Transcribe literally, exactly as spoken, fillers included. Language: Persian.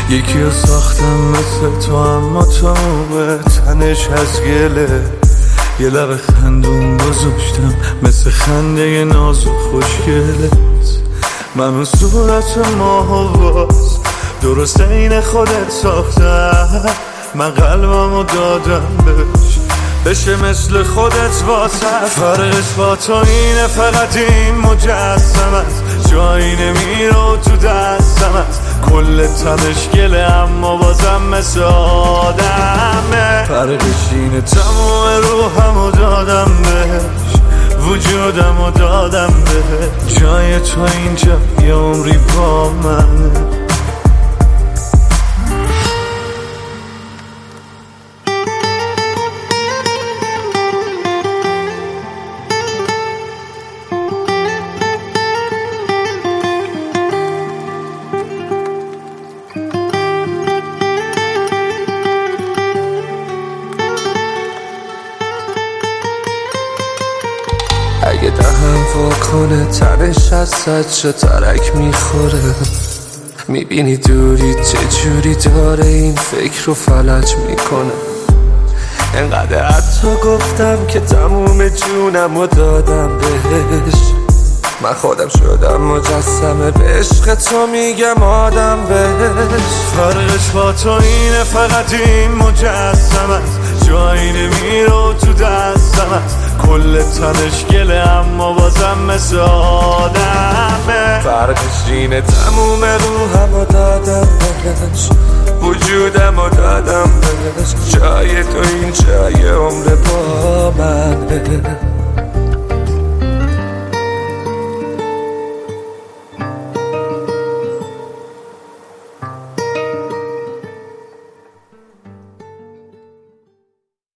یکی رو ساختم مثل تو، اما تو به تنش از گله. یه لب خندون گذاشتم مثل خنده ناز و خوشگلت. من صورت ماه و باز درست این خودت ساختم. من قلبمو دادم بهش بشه مثل خودت واسه. فرقش با تو اینه فقط این مجسم است، جایی نمیرو تو دستم است. کل تنش گله اما بازم مثل آدمه. فرقش اینه تموم روحمو دادم بهش، وجودمو دادم بهش. جای تو اینجا یه عمری با منه. اگه دهم واکنه تنش از صد چه ترک میخوره. میبینی دوری چجوری داره این فکر رو فلج میکنه. انقدر حتی گفتم که تموم جونم رو دادم بهش. من خودم شدم مجسمه به عشق تو، میگم آدم بهش. فرقش با تو اینه فقط این مجسم است، جایی نمیرو تو دستم است. کل تنش گله اما بازم مثل آدمه. فرقش اینه تموم روحمو دادم بهش، وجودمو دادم بهش. جای تو این جای عمر با منه.